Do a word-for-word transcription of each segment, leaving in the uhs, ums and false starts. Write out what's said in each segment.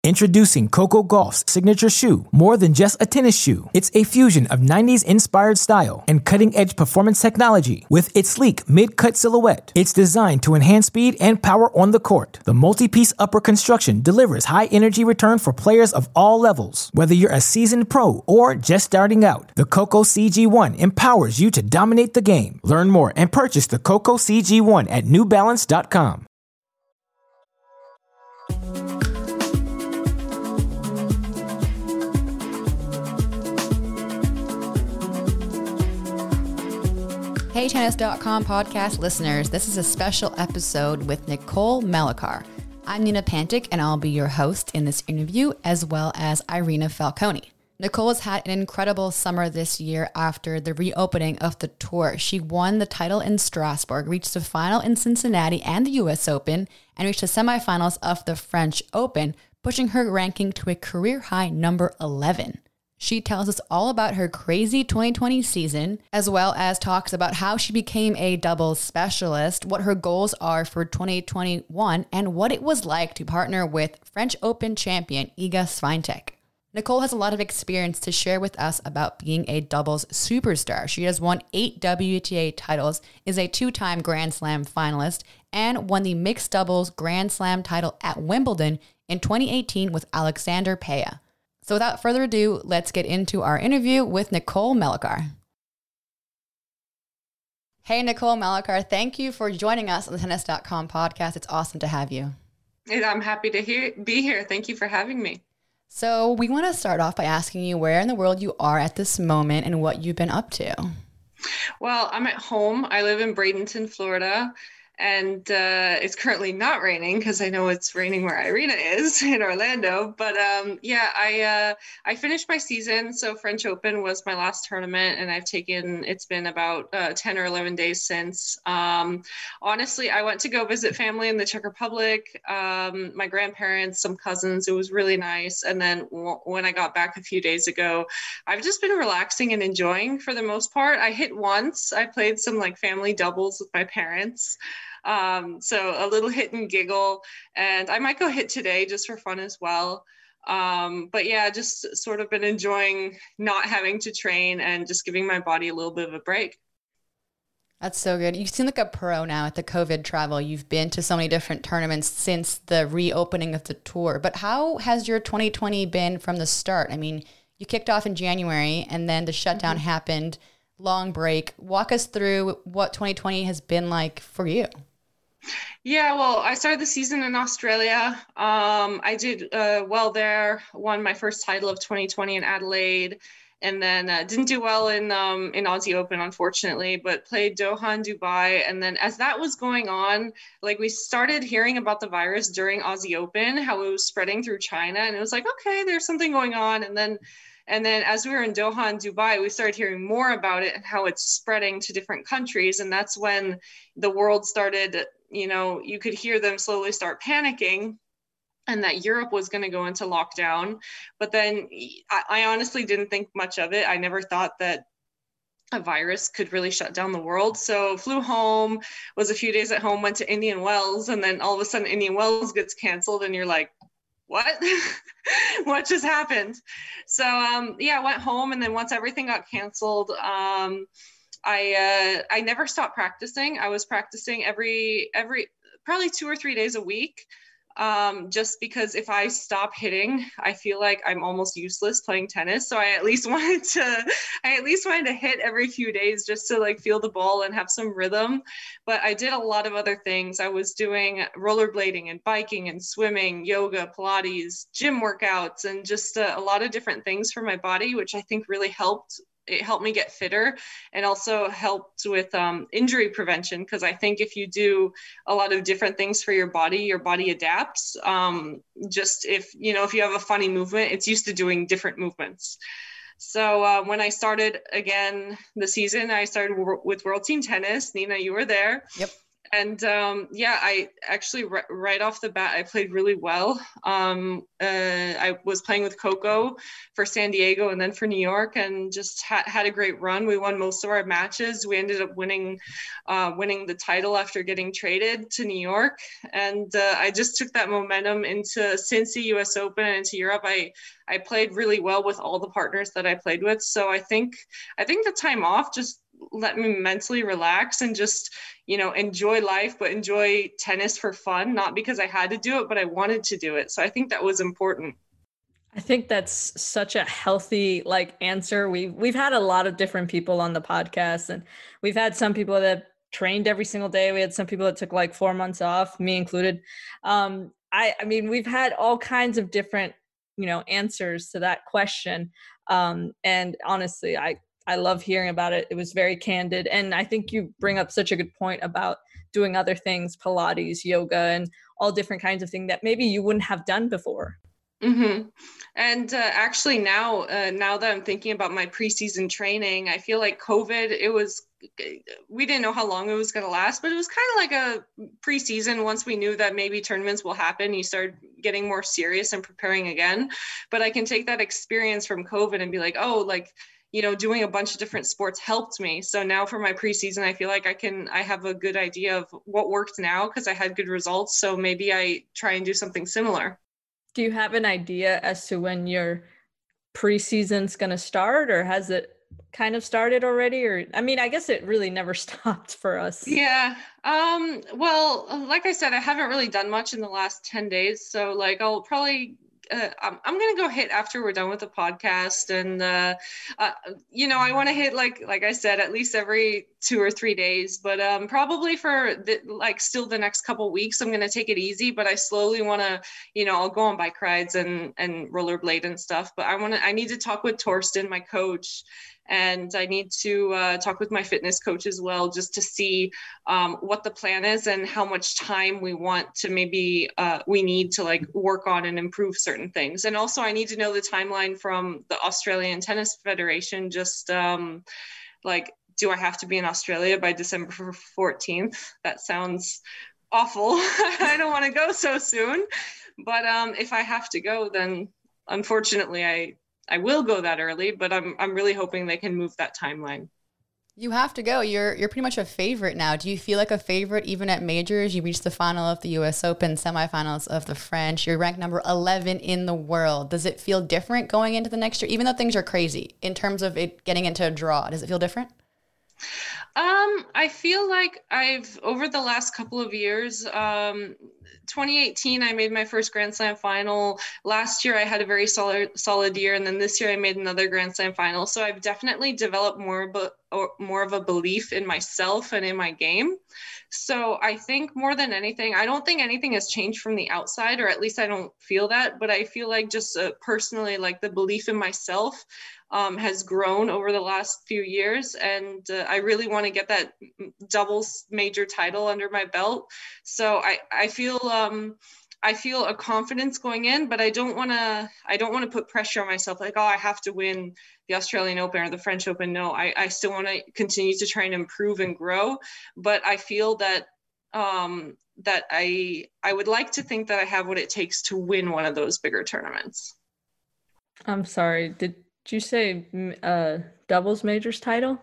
Introducing Coco Gauff's signature shoe, more than just a tennis shoe. It's a fusion of nineties-inspired style and cutting-edge performance technology. With its sleek mid-cut silhouette, it's designed to enhance speed and power on the court. The multi-piece upper construction delivers high-energy return for players of all levels. Whether you're a seasoned pro or just starting out, the Coco C G one empowers you to dominate the game. Learn more and purchase the Coco C G one at new balance dot com. Hey Tennis dot com podcast listeners, this is a special episode with Nicole Melichar. I'm Nina Pantic and I'll be your host in this interview, as well as Irina Falconi. Nicole has had an incredible summer this year after the reopening of the tour. She won the title in Strasbourg, reached the final in Cincinnati and the U S Open, and reached the semifinals of the French Open, pushing her ranking to a career high number eleven. She tells us all about her crazy twenty twenty season, as well as talks about how she became a doubles specialist, what her goals are for twenty twenty-one, and what it was like to partner with French Open champion Iga Swiatek. Nicole has a lot of experience to share with us about being a doubles superstar. She has won eight W T A titles, is a two-time Grand Slam finalist, and won the mixed doubles Grand Slam title at Wimbledon in twenty eighteen with Alexander Peya. So without further ado, let's get into our interview with Nicole Melichar. Hey, Nicole Melichar, thank you for joining us on the Tennis dot com podcast. It's awesome to have you. I'm happy to hear, be here. Thank you for having me. So we want to start off by asking you where in the world you are at this moment and what you've been up to. Well, I'm at home. I live in Bradenton, Florida. And uh, it's currently not raining because I know it's raining where Irina is in Orlando. But um, yeah, I uh, I finished my season. So French Open was my last tournament, and I've taken, it's been about uh, ten or eleven days since. Um, honestly, I went to go visit family in the Czech Republic, um, my grandparents, some cousins. It was really nice. And then w- when I got back a few days ago, I've just been relaxing and enjoying for the most part. I hit once. I played some like family doubles with my parents. Um, so a little hit and giggle, and I might go hit today just for fun as well. Um, but yeah, just sort of been enjoying not having to train and just giving my body a little bit of a break. That's so good. You seem like a pro now at the COVID travel. You've been to so many different tournaments since the reopening of the tour, but how has your twenty twenty been from the start? I mean, you kicked off in January and then the shutdown mm-hmm. happened, long break. Walk us through what twenty twenty has been like for you. Yeah, well, I started the season in Australia. Um, I did uh, well there, won my first title of twenty twenty in Adelaide, and then uh, didn't do well in um, in Aussie Open, unfortunately, but played Doha and Dubai. And then as that was going on, like we started hearing about the virus during Aussie Open, how it was spreading through China. And it was like, okay, there's something going on. And then And then as we were in Doha and Dubai, we started hearing more about it and how it's spreading to different countries. And that's when the world started, you know, you could hear them slowly start panicking and that Europe was going to go into lockdown. But then I, I honestly didn't think much of it. I never thought that a virus could really shut down the world. So flew home, was a few days at home, went to Indian Wells, and then all of a sudden Indian Wells gets canceled and you're like, what? What just happened? So, um, yeah, I went home. And then once everything got canceled, um, I, uh, I never stopped practicing. I was practicing every, every, probably two or three days a week. Um, just because if I stop hitting, I feel like I'm almost useless playing tennis. So I at least wanted to, I at least wanted to hit every few days just to like feel the ball and have some rhythm. But I did a lot of other things. I was doing rollerblading and biking and swimming, yoga, Pilates, gym workouts, and just a, a lot of different things for my body, which I think really helped. It helped me get fitter and also helped with um, injury prevention. Because I think if you do a lot of different things for your body, your body adapts. Um, just if, you know, if you have a funny movement, it's used to doing different movements. So uh, when I started again the season, I started w- with World Team Tennis. Nina, you were there. Yep. And um, yeah, I actually r- right off the bat, I played really well. Um, uh, I was playing with Coco for San Diego and then for New York, and just ha- had a great run. We won most of our matches. We ended up winning, uh, winning the title after getting traded to New York. And uh, I just took that momentum into Cincy, U S Open, and into Europe. I I played really well with all the partners that I played with. So I think I think the time off just let me mentally relax and just, you know, enjoy life, but enjoy tennis for fun, not because I had to do it, but I wanted to do it. So I think that was important. I think that's such a healthy like answer. We've we've had a lot of different people on the podcast, and we've had some people that trained every single day. We had some people that took like four months off, me included. Um, I I mean, we've had all kinds of different, you know, answers to that question. Um, and honestly, I I love hearing about it. It was very candid. And I think you bring up such a good point about doing other things, Pilates, yoga, and all different kinds of things that maybe you wouldn't have done before. Mm-hmm. And uh, actually now, uh, now that I'm thinking about my preseason training, I feel like COVID, it was, we didn't know how long it was going to last, but it was kind of like a preseason. Once we knew that maybe tournaments will happen, you start getting more serious and preparing again. But I can take that experience from COVID and be like, oh, like, you know, doing a bunch of different sports helped me. So now for my preseason, I feel like I can, I have a good idea of what worked now because I had good results. So maybe I try and do something similar. Do you have an idea as to when your preseason's going to start, or has it kind of started already? Or, I mean, I guess it really never stopped for us. Yeah. Um, well, like I said, I haven't really done much in the last ten days. So like, I'll probably Uh, I'm, I'm going to go hit after we're done with the podcast. And, uh, uh, you know, I want to hit, like, like I said, at least every two or three days, but um, probably for the, like still the next couple weeks, I'm going to take it easy, but I slowly want to, you know, I'll go on bike rides and, and rollerblade and stuff, but I want to, I need to talk with Torsten, my coach, and I need to uh, talk with my fitness coach as well, just to see um, what the plan is and how much time we want to maybe uh, we need to like work on and improve certain things. And also I need to know the timeline from the Australian Tennis Federation, just um, like, do I have to be in Australia by December fourteenth? That sounds awful. I don't want to go so soon, but um, if I have to go, then unfortunately I I will go that early, but I'm I'm really hoping they can move that timeline. You have to go. You're you're pretty much a favorite now. Do you feel like a favorite even at majors? You reached the final of the U S Open, semifinals of the French. You're ranked number eleven in the world. Does it feel different going into the next year, even though things are crazy in terms of it getting into a draw? Does it feel different? Um, I feel like I've, over the last couple of years, um, twenty eighteen, I made my first Grand Slam final. Last year, I had a very solid, solid year. And then this year I made another Grand Slam final. So I've definitely developed more, but or more of a belief in myself and in my game. So I think more than anything, I don't think anything has changed from the outside, or at least I don't feel that, but I feel like just uh, personally, like the belief in myself um, has grown over the last few years. And uh, I really want to get that doubles major title under my belt. So I, I feel, um, I feel a confidence going in, but I don't want to, I don't want to put pressure on myself. Like, oh, I have to win the Australian Open or the French Open. No, I, I still want to continue to try and improve and grow. But I feel that, um, that I, I would like to think that I have what it takes to win one of those bigger tournaments. I'm sorry. Did you say uh, doubles majors title?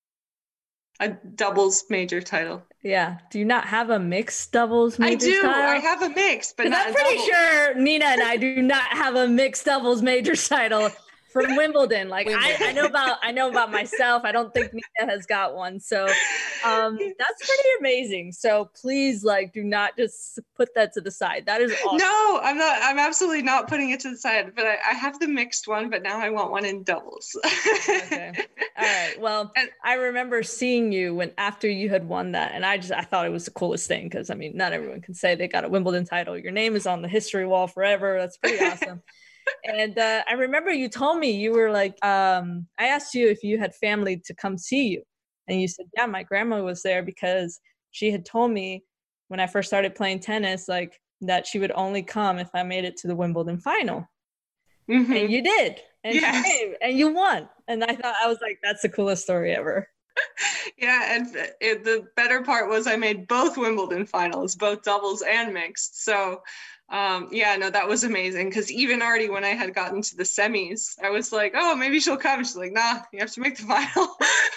A doubles major title. Yeah. Do you not have a mixed doubles majors I do. title? I have a mix, but not I'm a pretty double. sure Nina and I do not have a mixed doubles majors title from Wimbledon. Like I, I know about, I know about myself. I don't think Nina has got one. So um, that's pretty amazing. So please, like, do not just put that to the side. That is awesome. No, I'm not. I'm absolutely not putting it to the side. But I, I have the mixed one. But now I want one in doubles. Okay. All right. Well, and I remember seeing you when after you had won that, and I just I thought it was the coolest thing because I mean, not everyone can say they got a Wimbledon title. Your name is on the history wall forever. That's pretty awesome. And uh, I remember you told me you were like, um, I asked you if you had family to come see you. And you said, yeah, my grandma was there because she had told me when I first started playing tennis, like that she would only come if I made it to the Wimbledon final. Mm-hmm. And you did. And, yes. you came, and you won. And I thought, I was like, that's the coolest story ever. Yeah, and it, the better part was I made both Wimbledon finals, both doubles and mixed. So, um, yeah, no, that was amazing. Because even already when I had gotten to the semis, I was like, oh, maybe she'll come. She's like, nah, you have to make the final.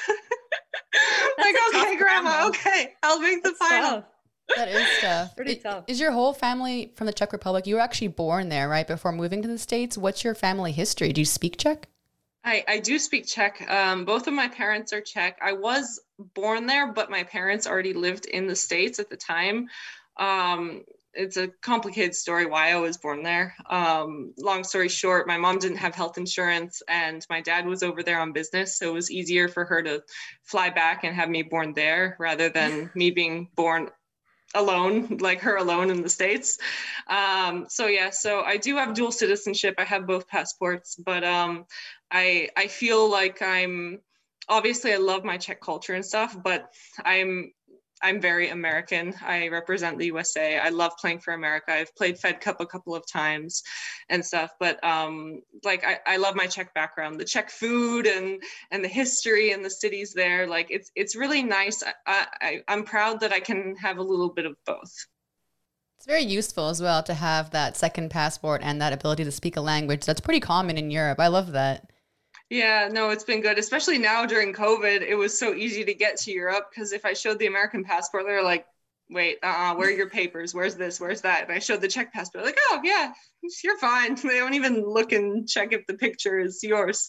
Like, okay, grandma, grandma, okay, I'll make the That's final. Tough. That is tough. Pretty it, tough. Is your whole family from the Czech Republic? You were actually born there, right? Before moving to the States. What's your family history? Do you speak Czech? I, I do speak Czech. Um, both of my parents are Czech. I was born there, but my parents already lived in the States at the time. Um, it's a complicated story why I was born there. Um, long story short, my mom didn't have health insurance and my dad was over there on business. So it was easier for her to fly back and have me born there rather than me being born alone, like her alone in the States. Um, so yeah, so I do have dual citizenship. I have both passports, but um, I I feel like I'm, obviously I love my Czech culture and stuff, but I'm I'm very American. I represent the U S A. I love playing for America. I've played Fed Cup a couple of times and stuff, but um, like I, I love my Czech background, the Czech food and and the history and the cities there. Like it's it's really nice. I, I I'm proud that I can have a little bit of both. It's very useful as well to have that second passport and that ability to speak a language that's pretty common in Europe. I love that. Yeah, no, it's been good, especially now during COVID. It was so easy to get to Europe because if I showed the American passport, they're like, wait, uh-uh, where are your papers? Where's this? Where's that? And I showed the Czech passport, like, oh, yeah, you're fine. They don't even look and check if the picture is yours.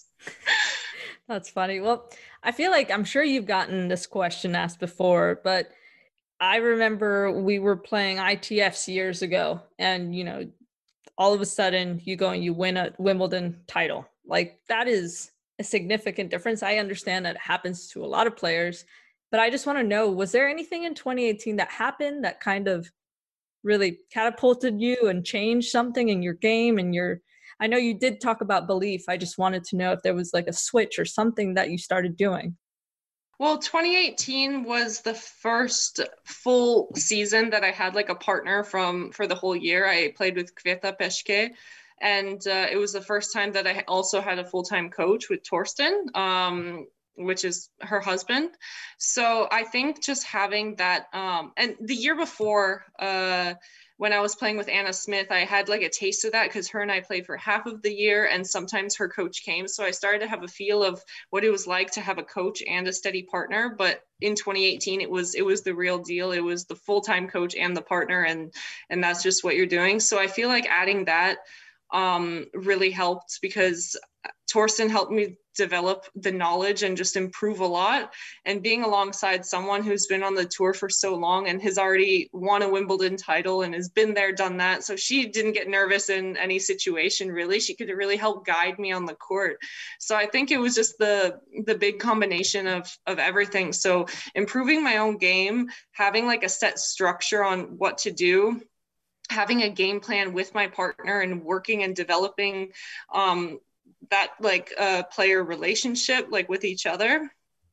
That's funny. Well, I feel like I'm sure you've gotten this question asked before, but I remember we were playing I T Fs years ago and, you know, all of a sudden you go and you win a Wimbledon title. Like that is a significant difference. I understand that it happens to a lot of players, but I just want to know, was there anything in twenty eighteen that happened that kind of really catapulted you and changed something in your game and your, I know you did talk about belief. I just wanted to know if there was like a switch or something that you started doing. Well, twenty eighteen was the first full season that I had like a partner from for the whole year. I played with Květa Peschke. And uh, it was the first time that I also had a full-time coach with Torsten, um, which is her husband. So I think just having that, um, and the year before, uh, when I was playing with Anna Smith, I had like a taste of that because her and I played for half of the year and sometimes her coach came. So I started to have a feel of what it was like to have a coach and a steady partner. But in twenty eighteen, it was it was the real deal. It was the full-time coach and the partner, and and that's just what you're doing. So I feel like adding that um, really helped because Torsten helped me develop the knowledge and just improve a lot. And being alongside someone who's been on the tour for so long and has already won a Wimbledon title and has been there, done that. So she didn't get nervous in any situation, really. She could really help guide me on the court. So I think it was just the the big combination of, of everything. So improving my own game, having like a set structure on what to do, having a game plan with my partner and working and developing um, that like uh, player relationship, like with each other.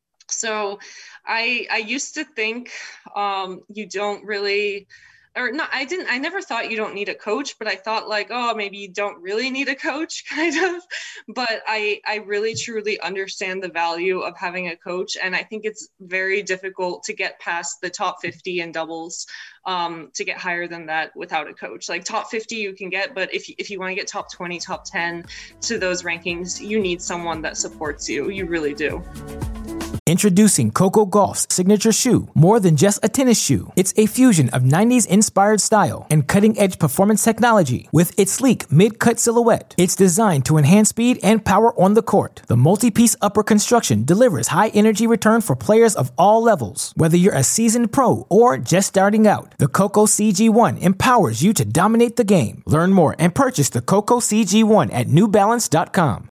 So I, I used to think um, you don't really, or not, I didn't, I never thought you don't need a coach, but I thought like, oh, maybe you don't really need a coach kind of, but I, I really truly understand the value of having a coach. And I think it's very difficult to get past the top fifty in doubles, um, to get higher than that without a coach. Like top fifty you can get, but if, if you want to get top twenty, top ten to those rankings, you need someone that supports you. You really do. Introducing Coco Gauff's signature shoe, more than just a tennis shoe. It's a fusion of nineties inspired style and cutting-edge performance technology. With its sleek mid-cut silhouette, it's designed to enhance speed and power on the court. The multi-piece upper construction delivers high-energy return for players of all levels. Whether you're a seasoned pro or just starting out, the Coco C G one empowers you to dominate the game. Learn more and purchase the Coco C G one at new balance dot com.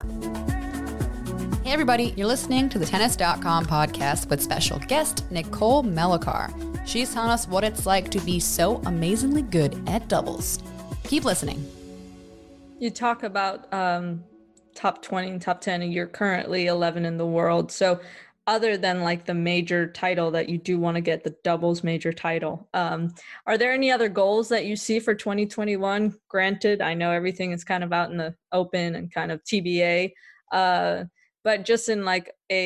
Hey everybody, you're listening to the tennis dot com podcast with special guest Nicole Melichar. She's telling us what it's like to be so amazingly good at doubles. Keep listening. You talk about um, top twenty and top ten, and you're currently eleven in the world. So other than like the major title that you do want to get, the doubles major title, um, are there any other goals that you see for twenty twenty-one? Granted, I know everything is kind of out in the open and kind of T B A, uh, but just in like a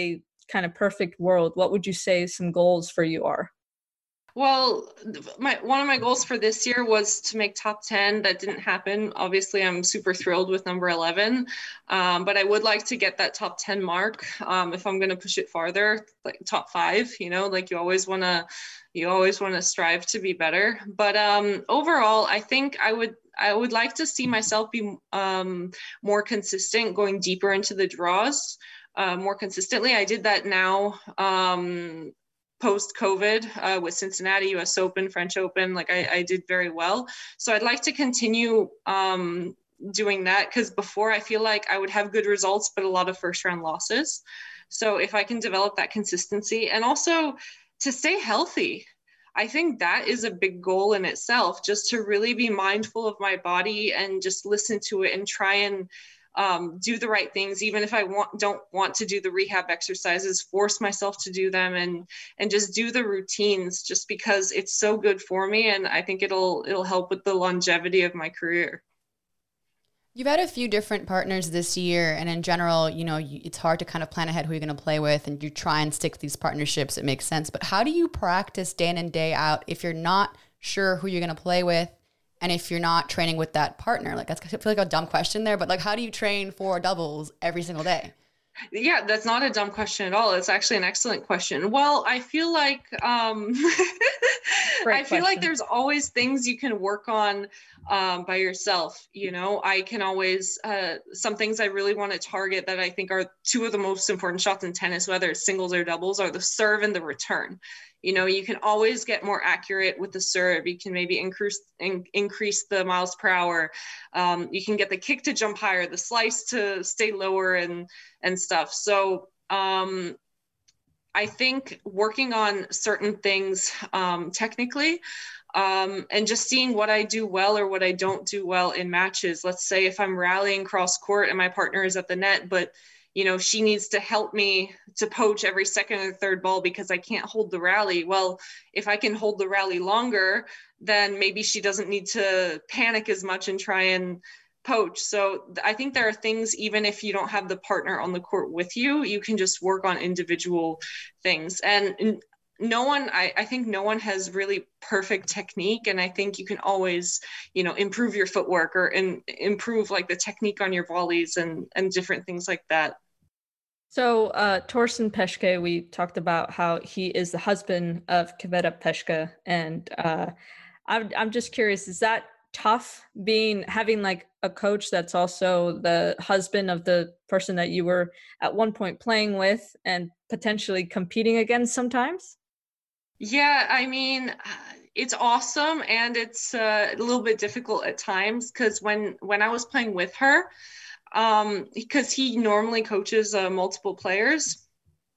kind of perfect world, what would you say some goals for you are? Well, my one of my goals for this year was to make top ten. That didn't happen. Obviously, I'm super thrilled with number eleven, um, but I would like to get that top ten mark. Um, if I'm going to push it farther, like top five, you know, like you always want to, you always want to strive to be better. But um, overall, I think I would, I would like to see myself be um, more consistent, going deeper into the draws uh, more consistently. I did that now. Um, post-COVID uh, with Cincinnati, U S Open, French Open, like I, I did very well. So I'd like to continue um, doing that, because before I feel like I would have good results, but a lot of first round losses. So if I can develop that consistency and also to stay healthy, I think that is a big goal in itself, just to really be mindful of my body and just listen to it and try and Um, do the right things, even if I want, don't want to do the rehab exercises, force myself to do them and, and just do the routines, just because it's so good for me. And I think it'll, it'll help with the longevity of my career. You've had a few different partners this year, and in general, you know, you, it's hard to kind of plan ahead who you're going to play with, and you try and stick to these partnerships. It makes sense. But how do you practice day in and day out if you're not sure who you're going to play with? And if you're not training with that partner? Like, that's, I feel like a dumb question there, but like, how do you train for doubles every single day? Yeah, that's not a dumb question at all. It's actually an excellent question. Well, I feel like um, I feel like there's always things you can work on um, by yourself. You know, I can always uh, some things I really want to target that I think are two of the most important shots in tennis, whether it's singles or doubles, are the serve and the return. You know, you can always get more accurate with the serve. You can maybe increase in, increase the miles per hour. Um, you can get the kick to jump higher, the slice to stay lower, and and stuff. So um, I think working on certain things um, technically, um, and just seeing what I do well or what I don't do well in matches. Let's say if I'm rallying cross court and my partner is at the net, but you know, she needs to help me to poach every second or third ball because I can't hold the rally. Well, if I can hold the rally longer, then maybe she doesn't need to panic as much and try and poach. So I think there are things, even if you don't have the partner on the court with you, you can just work on individual things. And no one, I, I think no one has really perfect technique. And I think you can always, you know, improve your footwork or in, improve like the technique on your volleys and, and different things like that. So uh, Torsten Peschke, we talked about how he is the husband of Květa Peschke. And uh, I'm, I'm just curious, is that tough being, having like a coach that's also the husband of the person that you were at one point playing with and potentially competing against sometimes? Yeah, I mean, it's awesome. And it's uh, a little bit difficult at times because when, when I was playing with her, um, because he normally coaches uh, multiple players.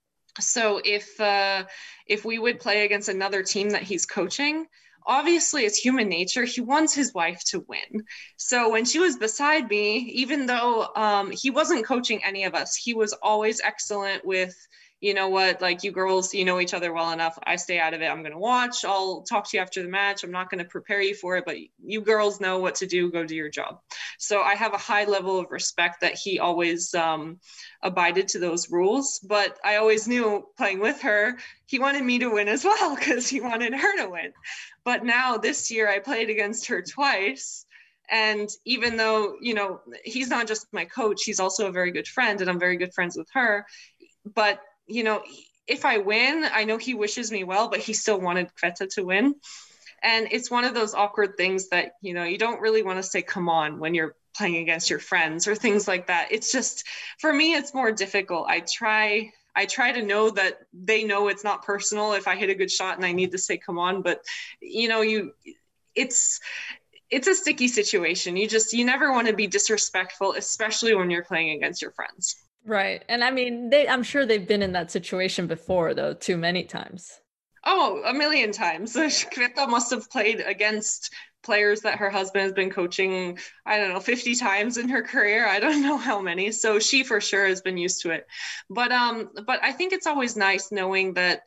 So if, uh, if we would play against another team that he's coaching, obviously it's human nature. He wants his wife to win. So when she was beside me, even though um, he wasn't coaching any of us, he was always excellent with, you know what, like you girls, you know each other well enough. I stay out of it. I'm going to watch. I'll talk to you after the match. I'm not going to prepare you for it, but you girls know what to do. Go do your job. So I have a high level of respect that he always um, abided to those rules. But I always knew playing with her, he wanted me to win as well because he wanted her to win. But now this year I played against her twice. And even though, you know, he's not just my coach, he's also a very good friend and I'm very good friends with her. But you know, if I win, I know he wishes me well, but he still wanted Květa to win. And it's one of those awkward things that, you know, you don't really want to say, come on, when you're playing against your friends or things like that. It's just, for me, it's more difficult. I try, I try to know that they know it's not personal if I hit a good shot and I need to say, come on, but you know, you, it's, it's a sticky situation. You just, you never want to be disrespectful, especially when you're playing against your friends. Right. And I mean, they, I'm sure they've been in that situation before, though, too many times. Oh, a million times. Květa must have played against players that her husband has been coaching, I don't know, fifty times in her career. I don't know how many. So she for sure has been used to it. But um, but I think it's always nice knowing that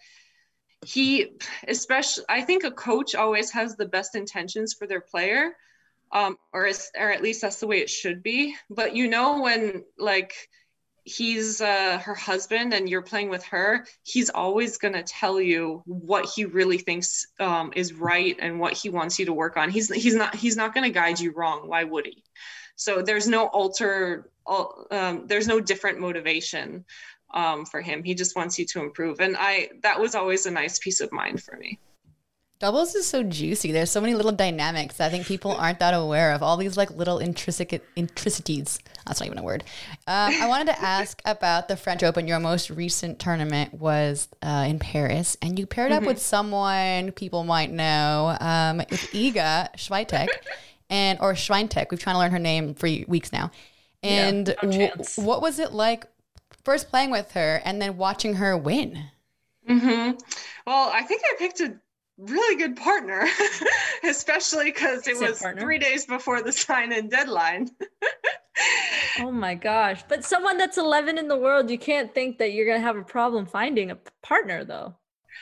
he, especially, I think a coach always has the best intentions for their player, um, or, or at least that's the way it should be. But you know, when like, he's uh, her husband and you're playing with her, he's always going to tell you what he really thinks um, is right and what he wants you to work on. He's he's not he's not going to guide you wrong. Why would he? So there's no alter, um, there's no different motivation um, for him. He just wants you to improve. And I that was always a nice peace of mind for me. Doubles is so juicy. There's so many little dynamics that I think people aren't that aware of. All these like little intrinsic intricities. That's not even a word. Um, I wanted to ask about the French Open. Your most recent tournament was uh, in Paris, and you paired mm-hmm. up with someone people might know, um, with Iga Swiatek, and or Swiatek. We've trying to learn her name for weeks now. And yeah, no w- what was it like first playing with her and then watching her win? Mm-hmm. Well, I think I picked a really good partner, especially because it was partner. three days before the sign-in deadline. Oh my gosh. But someone that's eleven in the world, you can't think that you're going to have a problem finding a partner though.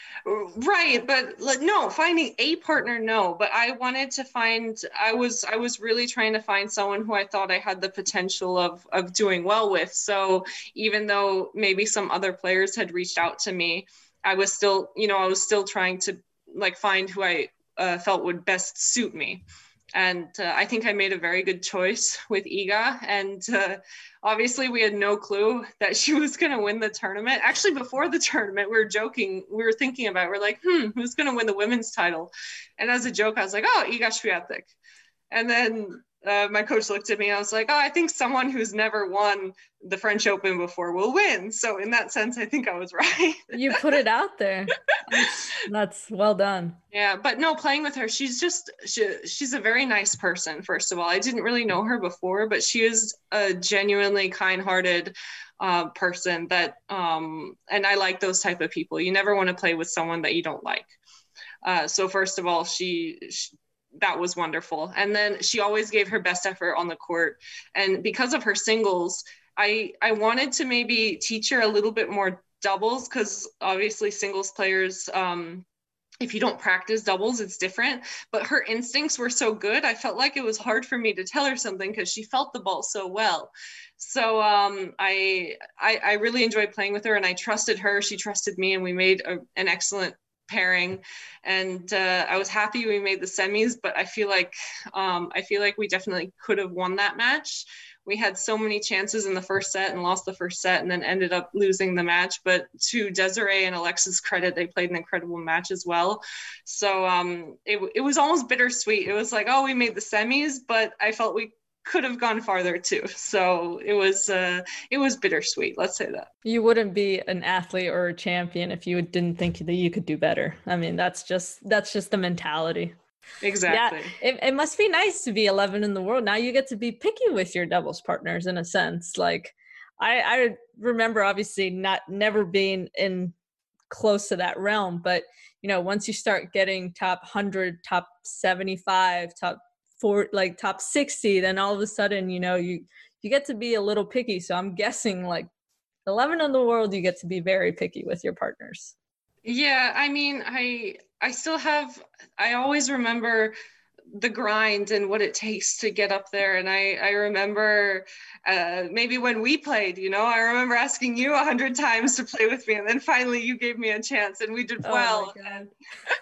Right. But like, no, finding a partner, no, but I wanted to find, I was, I was really trying to find someone who I thought I had the potential of, of doing well with. So even though maybe some other players had reached out to me, I was still, you know, I was still trying to like find who I uh, felt would best suit me. And uh, I think I made a very good choice with Iga. And uh, obviously we had no clue that she was going to win the tournament. Actually, before the tournament, we were joking. We were thinking about it. We're like, hmm, who's going to win the women's title? And as a joke, I was like, oh, Iga Swiatek. And then uh, my coach looked at me and I was like, oh, I think someone who's never won the French Open before will win. So in that sense, I think I was right. You put it out there. That's, that's well done. Yeah, but no, playing with her, she's just, she, she's a very nice person, first of all. I didn't really know her before, but she is a genuinely kind-hearted uh, person that, um, and I like those type of people. You never want to play with someone that you don't like. Uh, so first of all, she, she that was wonderful. And then she always gave her best effort on the court. And because of her singles, I, I wanted to maybe teach her a little bit more doubles, because obviously singles players, um, if you don't practice doubles, it's different. But her instincts were so good, I felt like it was hard for me to tell her something because she felt the ball so well. So um, I, I I really enjoyed playing with her, and I trusted her. She trusted me, and we made a, an excellent pairing. And uh, I was happy we made the semis, but I feel like um, I feel like we definitely could have won that match. We had so many chances in the first set and lost the first set and then ended up losing the match. But to Desiree and Alexa's credit, they played an incredible match as well. So um, it, it was almost bittersweet. It was like, oh, we made the semis, but I felt we could have gone farther too. So it was uh, it was bittersweet. Let's say that. You wouldn't be an athlete or a champion if you didn't think that you could do better. I mean, that's just that's just the mentality. Exactly. Yeah, it, it must be nice to be eleven in the world. Now you get to be picky with your doubles partners in a sense. Like I, I remember obviously not never being in close to that realm, but you know, once you start getting top one hundred, top seventy-five, top four, like top sixty, then all of a sudden, you know, you you get to be a little picky. So I'm guessing like eleven in the world, you get to be very picky with your partners. Yeah, I mean, I I still have, I always remember the grind and what it takes to get up there. And I, I remember uh, maybe when we played, you know, I remember asking you a hundred times to play with me. And then finally you gave me a chance and we did well. Oh and,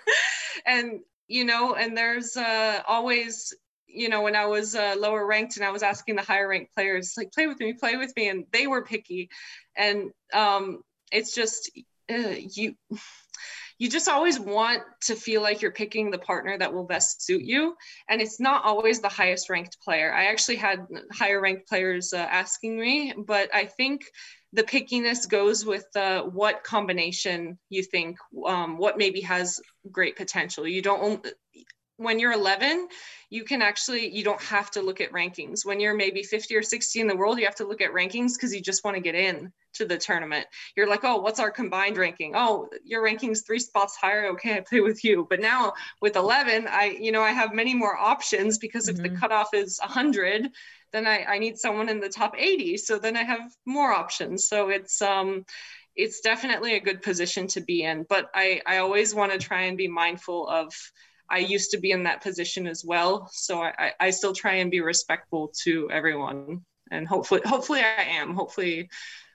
and, you know, and there's uh, always, you know, when I was uh, lower ranked and I was asking the higher ranked players, like, play with me, play with me. And they were picky. And um, it's just, uh, you... you just always want to feel like you're picking the partner that will best suit you. And it's not always the highest ranked player. I actually had higher ranked players uh, asking me, but I think the pickiness goes with uh, what combination you think, um, what maybe has great potential. You don't, when you're eleven, you can actually, you don't have to look at rankings. When you're maybe fifty or sixty in the world, you have to look at rankings because you just want to get in to the tournament. You're like, oh, what's our combined ranking? Oh, your ranking's three spots higher. Okay, I play with you. But now with eleven, I, you know, I have many more options because if mm-hmm. the cutoff is one hundred, then I, I need someone in the top eighty. So then I have more options. So it's, um, it's definitely a good position to be in. But I, I always want to try and be mindful of, I used to be in that position as well. So I, I still try and be respectful to everyone. And hopefully, hopefully I am. Hopefully,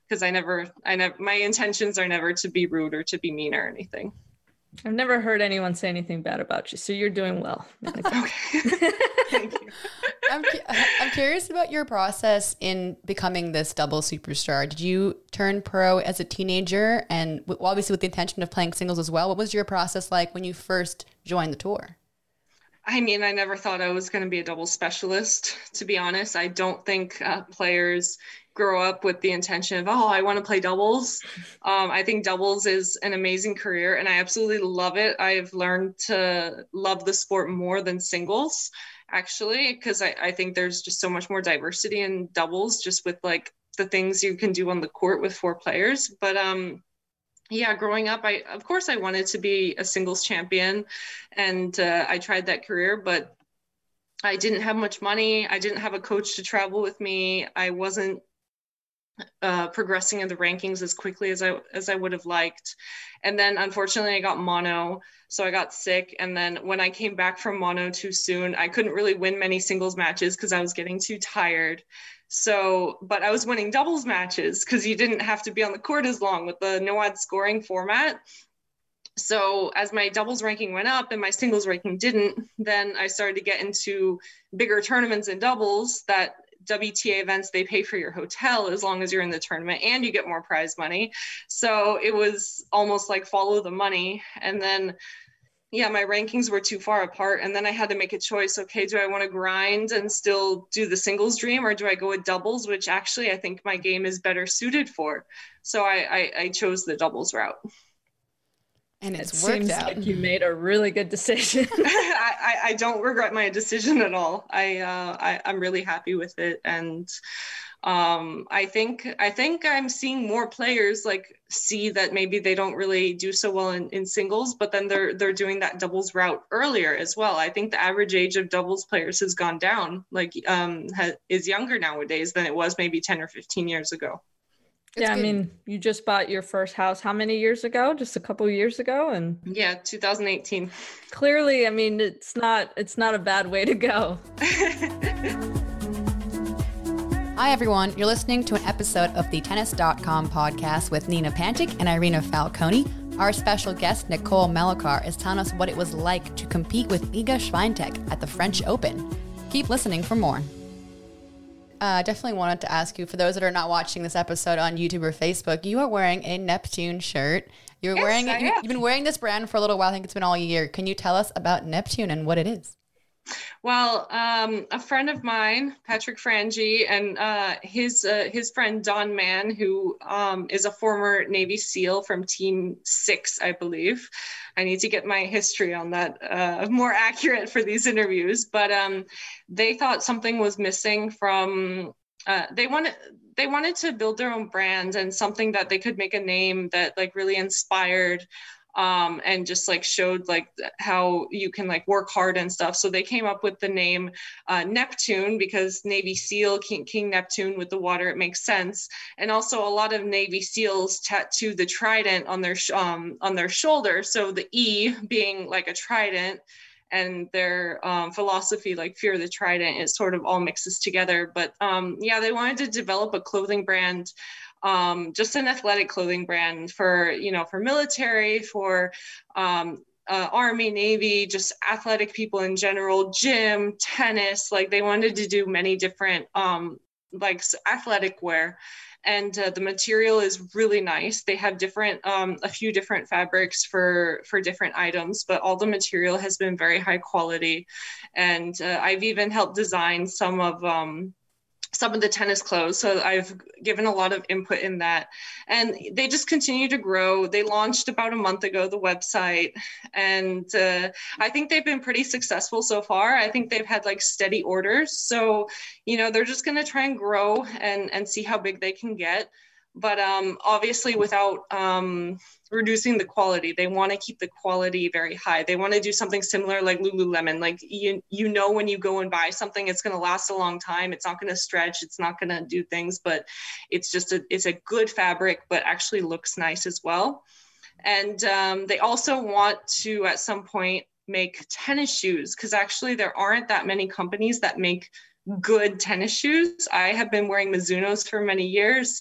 because I never, I never, my intentions are never to be rude or to be mean or anything. I've never heard anyone say anything bad about you, so you're doing well. Okay. Thank you. I'm, cu- I'm curious about your process in becoming this double superstar. Did you turn pro as a teenager, and w- obviously with the intention of playing singles as well? What was your process like when you first joined the tour? I mean, I never thought I was going to be a double specialist, to be honest. I don't think uh, players grow up with the intention of, oh, I want to play doubles. Um, I think doubles is an amazing career, and I absolutely love it. I've learned to love the sport more than singles, actually, because I, I think there's just so much more diversity in doubles, just with like the things you can do on the court with four players. But um, yeah, growing up, I, of course, I wanted to be a singles champion, and uh, I tried that career, but I didn't have much money. I didn't have a coach to travel with me. I wasn't uh, progressing in the rankings as quickly as I as I would have liked. And then unfortunately I got mono, so I got sick. And then when I came back from mono too soon, I couldn't really win many singles matches because I was getting too tired. So, but I was winning doubles matches because you didn't have to be on the court as long with the no ad scoring format. So as my doubles ranking went up and my singles ranking didn't, then I started to get into bigger tournaments in doubles that W T A events, they pay for your hotel as long as you're in the tournament, and you get more prize money. So it was almost like follow the money. And then, yeah, my rankings were too far apart. And then I had to make a choice. Okay, do I want to grind and still do the singles dream, or do I go with doubles, which actually I think my game is better suited for? So I, I, I chose the doubles route. And it's it worked seems out. Like you made a really good decision. I, I, I don't regret my decision at all. I, uh, I I'm really happy with it, and um, I think I think I'm seeing more players like see that maybe they don't really do so well in, in singles, but then they're they're doing that doubles route earlier as well. I think the average age of doubles players has gone down, like um, ha, is younger nowadays than it was maybe ten or fifteen years ago. It's yeah, good. I mean, you just bought your first house how many years ago? Just a couple of years ago? And yeah, two thousand eighteen. Clearly, I mean, it's not it's not a bad way to go. Hi, everyone. You're listening to an episode of the Tennis dot com podcast with Nina Pantic and Irina Falconi. Our special guest, Nicole Melichar, is telling us what it was like to compete with Iga Swiatek at the French Open. Keep listening for more. I uh, definitely wanted to ask you, for those that are not watching this episode on YouTube or Facebook, you are wearing a Neptune shirt. You're yes, wearing it. You, you've been wearing this brand for a little while. I think it's been all year. Can you tell us about Neptune and what it is? Well, um, a friend of mine, Patrick Frangi, and uh, his uh, his friend Don Mann, who um, is a former Navy SEAL from Team Six, I believe. I need to get my history on that uh, more accurate for these interviews. But um, they thought something was missing from. Uh, they wanted they wanted to build their own brand and something that they could make a name that like really inspired. Um, and just like showed like how you can like work hard and stuff. So they came up with the name uh, Neptune because Navy SEAL, King, King Neptune with the water, it makes sense. And also a lot of Navy SEALs tattoo the trident on their, sh- um, on their shoulder. So the E being like a trident, and their um, philosophy, like fear the trident, it sort of all mixes together. But um, yeah, they wanted to develop a clothing brand, um, just an athletic clothing brand for, you know, for military, for um, uh, Army, Navy, just athletic people in general, gym, tennis. Like they wanted to do many different um, like athletic wear. And uh, the material is really nice. They have different, um, a few different fabrics for, for different items, but all the material has been very high quality. And uh, I've even helped design some of, um, some of the tennis clothes. So I've given a lot of input in that, and they just continue to grow. They launched about a month ago, the website, and uh, I think they've been pretty successful so far. I think they've had like steady orders. So, you know, they're just going to try and grow and, and see how big they can get. But um, obviously without um, reducing the quality, they want to keep the quality very high. They want to do something similar like Lululemon. Like, you, you know, when you go and buy something, it's going to last a long time. It's not going to stretch. It's not going to do things, but it's just a, it's a good fabric, but actually looks nice as well. And um, they also want to, at some point, make tennis shoes, because actually there aren't that many companies that make good tennis shoes. I have been wearing Mizuno's for many years.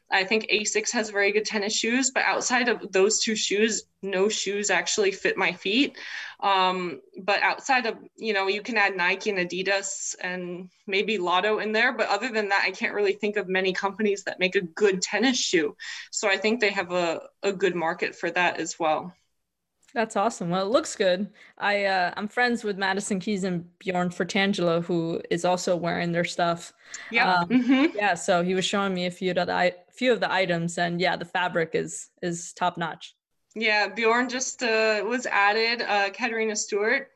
I think Asics has very good tennis shoes, but outside of those two shoes, no shoes actually fit my feet. Um, but outside of, you know, you can add Nike and Adidas and maybe Lotto in there. But other than that, I can't really think of many companies that make a good tennis shoe. So I think they have a, a good market for that as well. That's awesome. Well, it looks good. I, uh, I'm friends with Madison Keys and Bjorn Fratangelo, who is also wearing their stuff. Yeah. Um, mm-hmm. Yeah. So he was showing me a few of the, few of the items, and yeah, the fabric is, is top notch. Yeah. Bjorn just uh, was added, uh, Katarina Stewart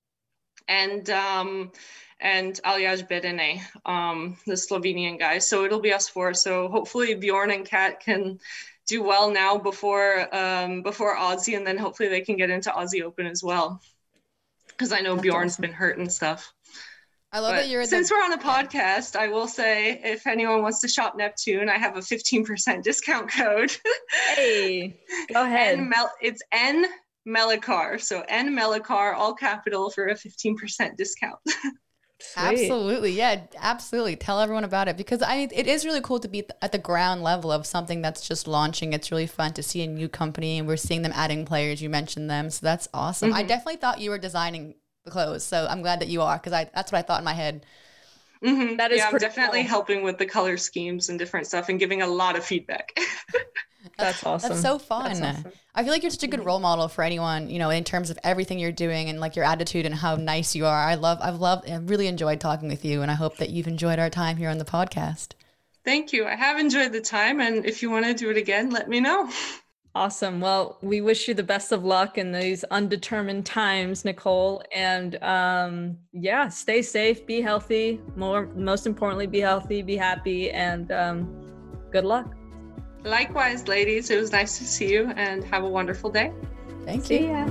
and, um, and Aljaz Bedene, um, the Slovenian guy. So it'll be us four. So hopefully Bjorn and Kat can do well now before um, before Aussie, and then hopefully they can get into Aussie Open as well. Because I know That's Bjorn's awesome. Been hurt and stuff. I love but that you're. Since the- we're on a podcast, I will say if anyone wants to shop Neptune, I have a fifteen percent discount code. Hey, go ahead. And Mel- it's N Melikar, so N Melikar, all capital, for a fifteen percent discount. Sweet. Absolutely. Yeah, absolutely. Tell everyone about it, because I it is really cool to be at the ground level of something that's just launching. It's really fun to see a new company, and we're seeing them adding players. You mentioned them. So that's awesome. Mm-hmm. I definitely thought you were designing the clothes. So I'm glad that you are, because I that's what I thought in my head. Mm-hmm. That is yeah, I'm definitely cool. helping with the color schemes and different stuff and giving a lot of feedback. That's awesome. That's so fun. That's awesome. I feel like you're such a good role model for anyone, you know, in terms of everything you're doing and like your attitude and how nice you are. I love, I've loved, I really enjoyed talking with you, and I hope that you've enjoyed our time here on the podcast. Thank you. I have enjoyed the time, and if you want to do it again, let me know. Awesome. Well, we wish you the best of luck in these undetermined times, Nicole. And um, yeah, stay safe, be healthy. More, most importantly, be healthy, be happy, and um, good luck. Likewise, ladies. It was nice to see you, and have a wonderful day. Thank see you. Ya.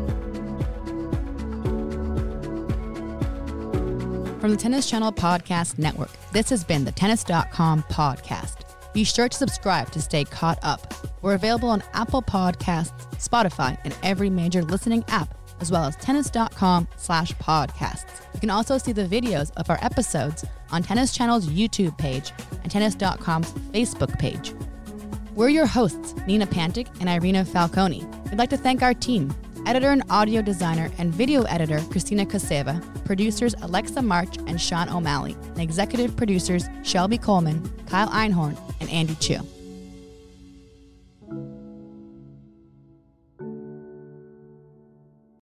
From the Tennis Channel Podcast Network, this has been the Tennis dot com podcast. Be sure to subscribe to stay caught up. We're available on Apple Podcasts, Spotify, and every major listening app, as well as tennis dot com slash podcasts. You can also see the videos of our episodes on Tennis Channel's YouTube page and tennis dot com's Facebook page. We're your hosts, Nina Pantic and Irina Falcone. We'd like to thank our team, editor and audio designer and video editor Christina Koseva, producers Alexa March and Sean O'Malley, and executive producers Shelby Coleman, Kyle Einhorn, and Andy Chu.